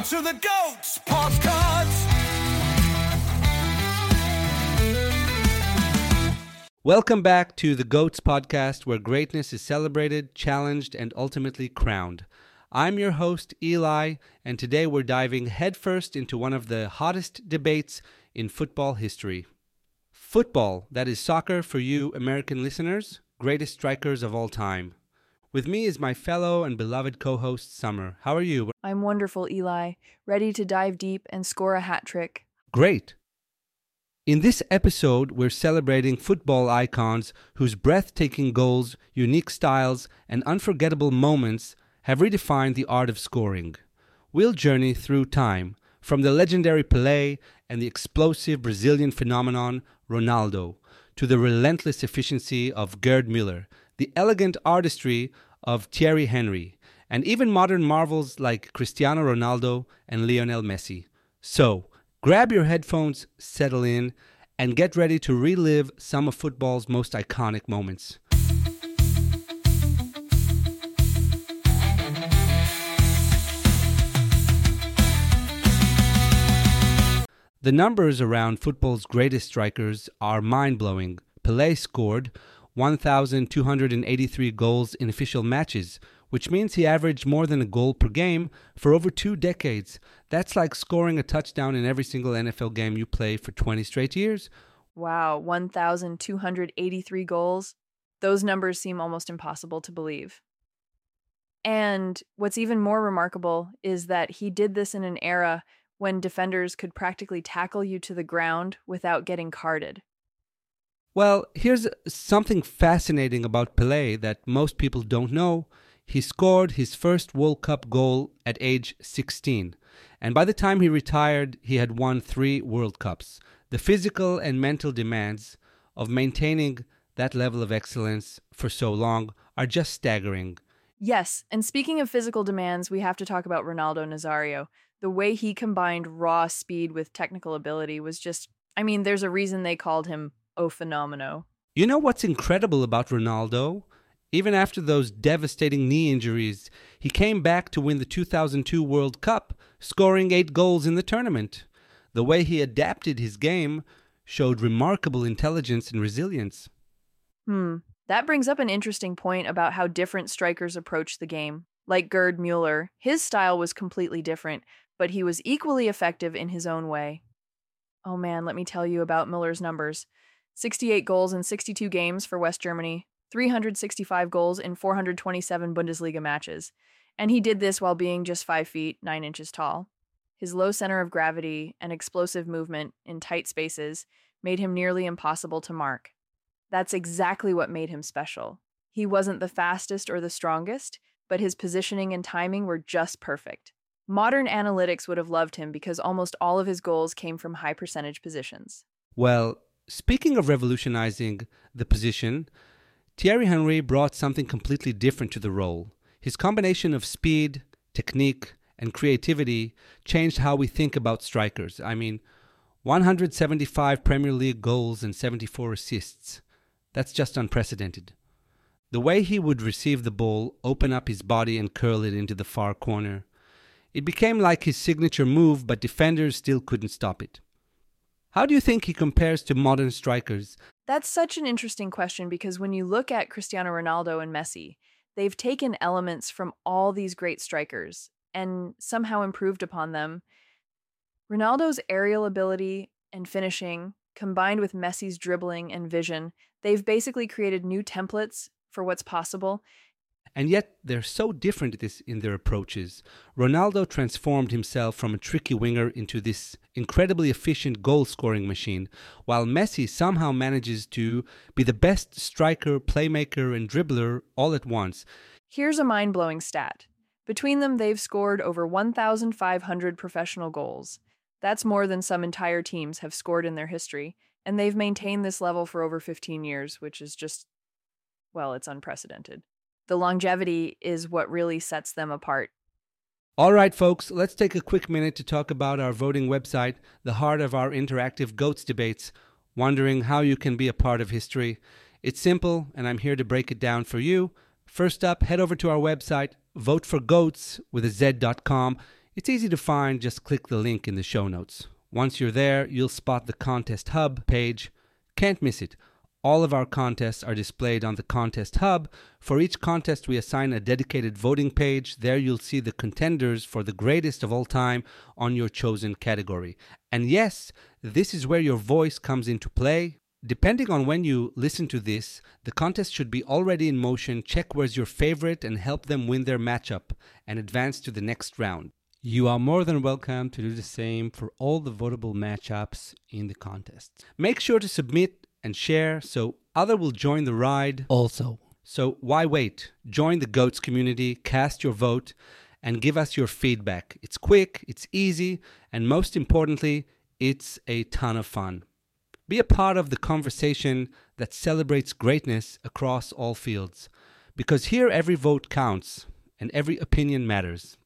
to the GOATS Podcast. Welcome back to the GOATS Podcast, where greatness is celebrated, challenged, and ultimately crowned. I'm your host, Eli, and today we're diving headfirst into one of the hottest debates in football history. Football, that is soccer for you American listeners, greatest strikers of all time. With me is my fellow and beloved co-host, Summer. How are you? I'm wonderful, Eli, ready to dive deep and score a hat trick. Great. In this episode, we're celebrating football icons whose breathtaking goals, unique styles, and unforgettable moments have redefined the art of scoring. We'll journey through time, from the legendary Pelé and the explosive Brazilian phenomenon Ronaldo, to the relentless efficiency of Gerd Müller, the elegant artistry of Thierry Henry, and even modern marvels like Cristiano Ronaldo and Lionel Messi. So, grab your headphones, settle in, and get ready to relive some of football's most iconic moments. The numbers around football's greatest strikers are mind-blowing. Pelé scored 1,283 goals in official matches, which means he averaged more than a goal per game for over 2 decades. That's like scoring a touchdown in every single NFL game you play for 20 straight years. Wow, 1,283 goals. Those numbers seem almost impossible to believe. And what's even more remarkable is that he did this in an era when defenders could practically tackle you to the ground without getting carded. Well, here's something fascinating about Pelé that most people don't know. He scored his first World Cup goal at age 16, and by the time he retired, he had won 3 World Cups. The physical and mental demands of maintaining that level of excellence for so long are just staggering. Yes, and speaking of physical demands, we have to talk about Ronaldo Nazario. The way he combined raw speed with technical ability was just, there's a reason they called him O Fenomeno. You know what's incredible about Ronaldo? Even after those devastating knee injuries, he came back to win the 2002 World Cup, scoring 8 goals in the tournament. The way he adapted his game showed remarkable intelligence and resilience. That brings up an interesting point about how different strikers approach the game. Like Gerd Müller, his style was completely different, but he was equally effective in his own way. Oh man, let me tell you about Müller's numbers. 68 goals in 62 games for West Germany, 365 goals in 427 Bundesliga matches. And he did this while being just 5 feet, 9 inches tall. His low center of gravity and explosive movement in tight spaces made him nearly impossible to mark. That's exactly what made him special. He wasn't the fastest or the strongest, but his positioning and timing were just perfect. Modern analytics would have loved him because almost all of his goals came from high percentage positions. Well, speaking of revolutionizing the position, Thierry Henry brought something completely different to the role. His combination of speed, technique, and creativity changed how we think about strikers. 175 Premier League goals and 74 assists. That's just unprecedented. The way he would receive the ball, open up his body and curl it into the far corner. It became like his signature move, but defenders still couldn't stop it. How do you think he compares to modern strikers? That's such an interesting question because when you look at Cristiano Ronaldo and Messi, they've taken elements from all these great strikers and somehow improved upon them. Ronaldo's aerial ability and finishing, combined with Messi's dribbling and vision, they've basically created new templates for what's possible. And yet, they're so different in their approaches. Ronaldo transformed himself from a tricky winger into this incredibly efficient goal-scoring machine, while Messi somehow manages to be the best striker, playmaker, and dribbler all at once. Here's a mind-blowing stat. Between them, they've scored over 1,500 professional goals. That's more than some entire teams have scored in their history, and they've maintained this level for over 15 years, which is just, it's unprecedented. The longevity is what really sets them apart. All right, folks, let's take a quick minute to talk about our voting website, the heart of our interactive GOATS debates, wondering how you can be a part of history. It's simple, and I'm here to break it down for you. First up, head over to our website, voteforgoats with a Z.com. It's easy to find, just click the link in the show notes. Once you're there, you'll spot the Contest Hub page. Can't miss it. All of our contests are displayed on the Contest Hub. For each contest, we assign a dedicated voting page. There you'll see the contenders for the greatest of all time on your chosen category. And yes, this is where your voice comes into play. Depending on when you listen to this, the contest should be already in motion. Check where's your favorite and help them win their matchup and advance to the next round. You are more than welcome to do the same for all the votable matchups in the contest. Make sure to submit and share so others will join the ride also. So why wait? Join the GOATS community, cast your vote, and give us your feedback. It's quick, it's easy, and most importantly, it's a ton of fun. Be a part of the conversation that celebrates greatness across all fields. Because here every vote counts, and every opinion matters.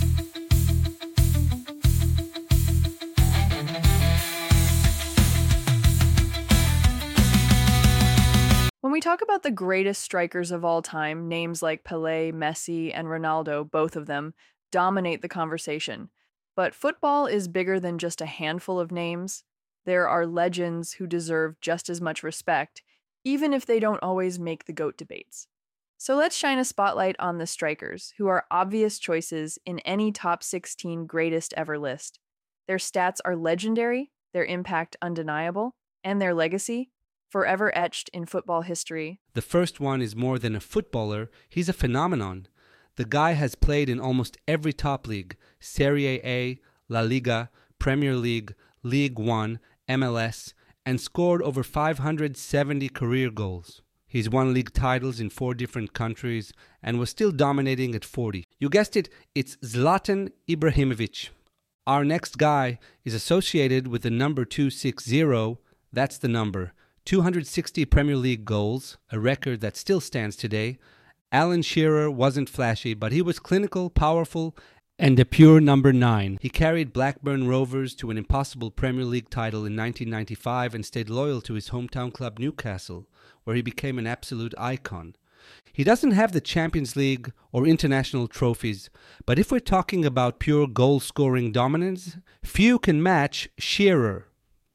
When we talk about the greatest strikers of all time, names like Pelé, Messi, and Ronaldo, both of them, dominate the conversation. But football is bigger than just a handful of names. There are legends who deserve just as much respect, even if they don't always make the GOAT debates. So let's shine a spotlight on the strikers, who are obvious choices in any top 16 greatest ever list. Their stats are legendary, their impact undeniable, and their legacy forever etched in football history. The first one is more than a footballer, he's a phenomenon. The guy has played in almost every top league, Serie A, La Liga, Premier League, League One, MLS, and scored over 570 career goals. He's won league titles in 4 different countries and was still dominating at 40. You guessed it, it's Zlatan Ibrahimovic. Our next guy is associated with the number 260, that's the number. 260 Premier League goals, a record that still stands today. Alan Shearer wasn't flashy, but he was clinical, powerful, and a pure number 9. He carried Blackburn Rovers to an impossible Premier League title in 1995 and stayed loyal to his hometown club Newcastle, where he became an absolute icon. He doesn't have the Champions League or international trophies, but if we're talking about pure goal-scoring dominance, few can match Shearer.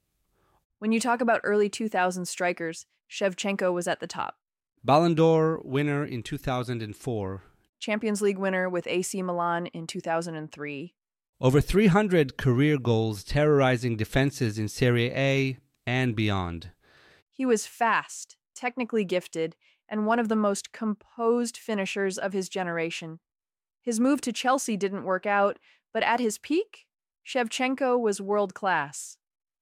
When you talk about early 2000s strikers, Shevchenko was at the top. Ballon d'Or winner in 2004. Champions League winner with AC Milan in 2003. Over 300 career goals terrorizing defenses in Serie A and beyond. He was fast, technically gifted, and one of the most composed finishers of his generation. His move to Chelsea didn't work out, but at his peak, Shevchenko was world class.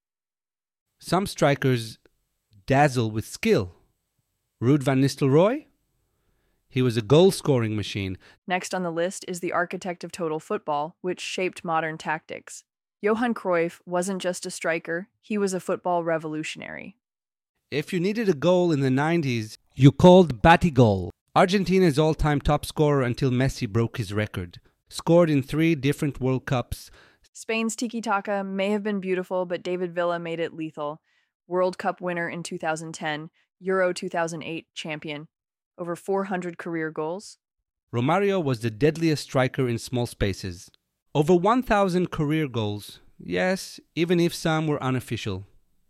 Some strikers dazzle with skill. Ruud van Nistelrooy? He was a goal-scoring machine. Next on the list is the architect of total football, which shaped modern tactics. Johan Cruyff wasn't just a striker, he was a football revolutionary. If you needed a goal in the 90s, you called Batigol. Argentina's all-time top scorer until Messi broke his record. Scored in 3 different World Cups. Spain's tiki-taka may have been beautiful, but David Villa made it lethal. World Cup winner in 2010, Euro 2008 champion. Over 400 career goals. Romario was the deadliest striker in small spaces. Over 1,000 career goals. Yes, even if some were unofficial.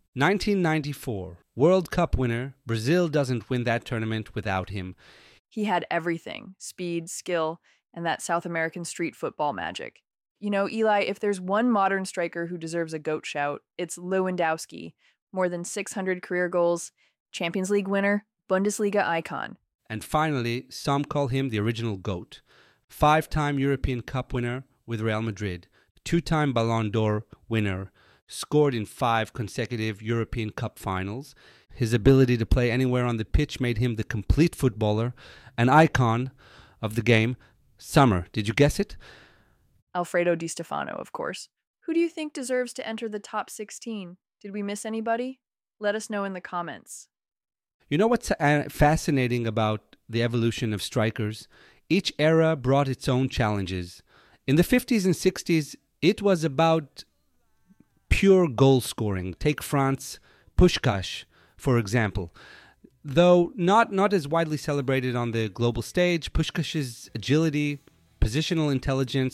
1994, World Cup winner. Brazil doesn't win that tournament without him. He had everything, speed, skill, and that South American street football magic. You know, Eli, if there's one modern striker who deserves a GOAT shout, it's Lewandowski. More than 600 career goals, Champions League winner, Bundesliga icon. And finally, some call him the original GOAT. 5-time European Cup winner with Real Madrid. 2-time Ballon d'Or winner. Scored in 5 consecutive European Cup finals. His ability to play anywhere on the pitch made him the complete footballer. An icon of the game. Summer, did you guess it? Alfredo Di Stefano, of course. Who do you think deserves to enter the top 16? Did we miss anybody? Let us know in the comments. You know what's fascinating about the evolution of strikers? Each era brought its own challenges. In the 50s and 60s, it was about pure goal scoring. Take France, Puskás, for example. Though not as widely celebrated on the global stage, Puskás's agility, positional intelligence,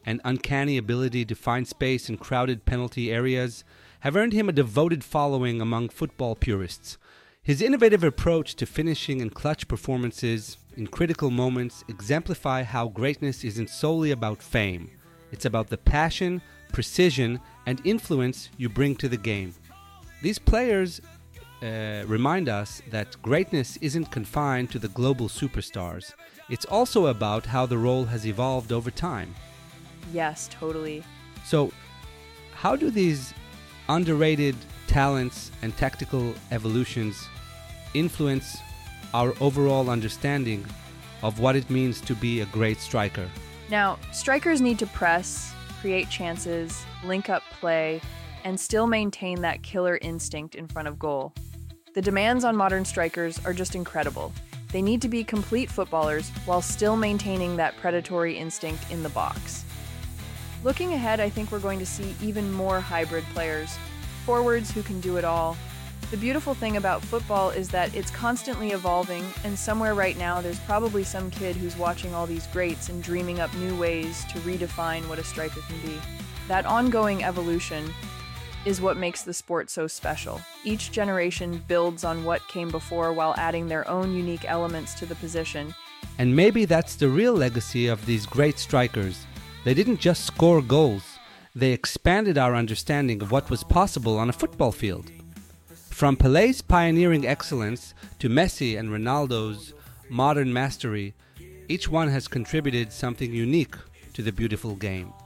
and uncanny ability to find space in crowded penalty areas have earned him a devoted following among football purists. His innovative approach to finishing and clutch performances in critical moments exemplify how greatness isn't solely about fame. It's about the passion, precision, and influence you bring to the game. These players remind us that greatness isn't confined to the global superstars. It's also about how the role has evolved over time. Yes, totally. So, how do these underrated talents and tactical evolutions influence our overall understanding of what it means to be a great striker? Now, strikers need to press, create chances, link up play, and still maintain that killer instinct in front of goal. The demands on modern strikers are just incredible. They need to be complete footballers while still maintaining that predatory instinct in the box. Looking ahead, I think we're going to see even more hybrid players, forwards who can do it all. The beautiful thing about football is that it's constantly evolving, and somewhere right now there's probably some kid who's watching all these greats and dreaming up new ways to redefine what a striker can be. That ongoing evolution is what makes the sport so special. Each generation builds on what came before while adding their own unique elements to the position. And maybe that's the real legacy of these great strikers. They didn't just score goals, they expanded our understanding of what was possible on a football field. From Pelé's pioneering excellence to Messi and Ronaldo's modern mastery, each one has contributed something unique to the beautiful game.